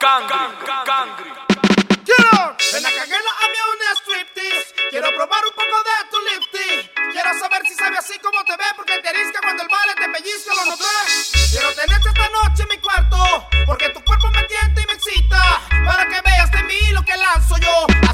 Cangri. Ven a caguela a mí una striptease. Quiero probar un poco de tu lipstick. Quiero saber si sabe así como te ve, porque te arisca cuando el vale te pellizca, lo noté. Quiero tenerte esta noche en mi cuarto, porque tu cuerpo me tienta y me excita, para que veas de mí lo que lanzo yo.